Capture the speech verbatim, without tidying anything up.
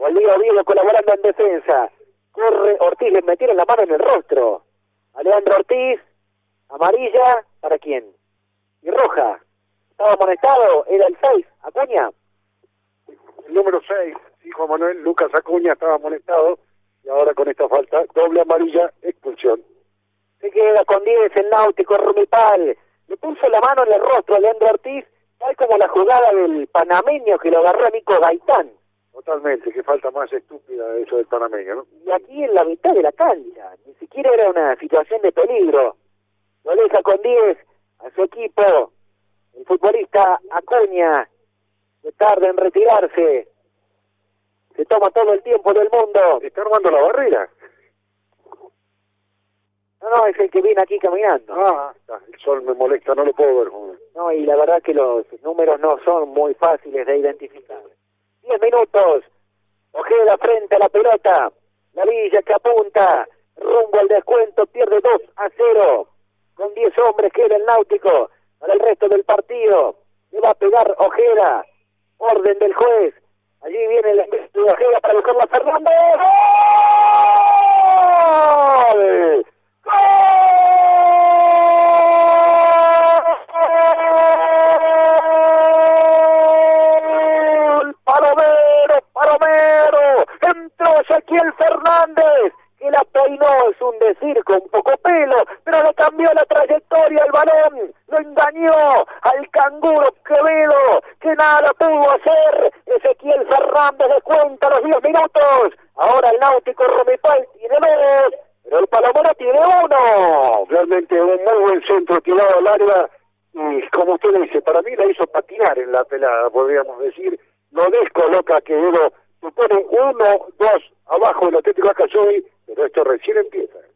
Volvió Diego colaborando en defensa. Corre Ortiz, le metieron la mano en el rostro. Alejandro Ortiz, amarilla, ¿para quién? Y roja. Estaba amonestado, era el seis, Acuña. El número seis, sí, Juan Manuel, Lucas Acuña estaba amonestado. Y ahora con esta falta, doble amarilla, expulsión. Se queda con diez el Náutico, Rumipal. Le puso la mano en el rostro a Leandro Ortiz, tal como la jugada del panameño que lo agarró a Nico Gaitán. Totalmente, que falta más estúpida eso del panameño, ¿no? Y aquí en la mitad de la cancha, ni siquiera era una situación de peligro. Lo deja con diez a su equipo, el futbolista Acuña, que tarda en retirarse. Se toma todo el tiempo del mundo. Está armando la barrera. No, no, es el que viene aquí caminando. Ah, el sol me molesta, no lo puedo ver, joven. No, y la verdad que los números no son muy fáciles de identificar. Diez minutos. Ojeda frente a la pelota. La Villa que apunta rumbo al descuento, pierde dos a cero. Con diez hombres queda el Náutico para el resto del partido. Le va a pegar Ojeda. Orden del juez. Allí viene el envío de Ojeda para buscarlo a Fernández. ¡Gol! ¡Gol! ¡Palomero, Palomero! Entró Ezequiel Fernández, que la peinó, es un decir, con poco pelo, pero le cambió la trayectoria al balón, lo engañó al canguro Quevedo, que nada pudo hacer. Ezequiel Fernández de cuenta los diez minutos. Ahora el Náutico Rumipal tiene dos, pero el Palomero tiene uno. Realmente un muy buen centro tirado al área, y como usted dice, para mí la hizo patinar en la pelada, podríamos decir. Lo descoloca Quevedo, se pone uno, dos abajo del Atlético Acasoi, pero esto recién empieza.